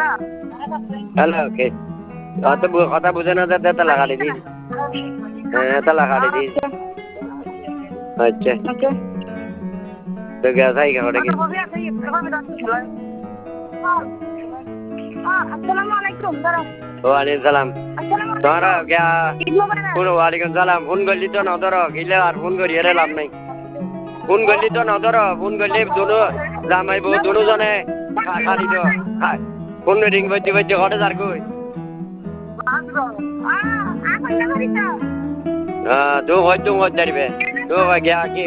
hello okay অত কথা বুঝে না যাতে তালা কাটি দিস হ্যাঁ তালা কাটি দিস আচ্ছা তো গ্যাস আই খাওয়া কি ওয়ালাইকুম সালাম তোরা গিয়া ফোন ওয়ালাইকুম সালাম ফোন করলি তো না ধরো গিলে আর ফোন করি এর লাভ নাই ফোন করলি তো না ধরো ফোন করলি দুনো জামাই বউ দুনো জনে খালি তো ফোন রিং বজে বজে ঘটে যার কই তুই হয়তো মত যাবে তুই গিয়া কি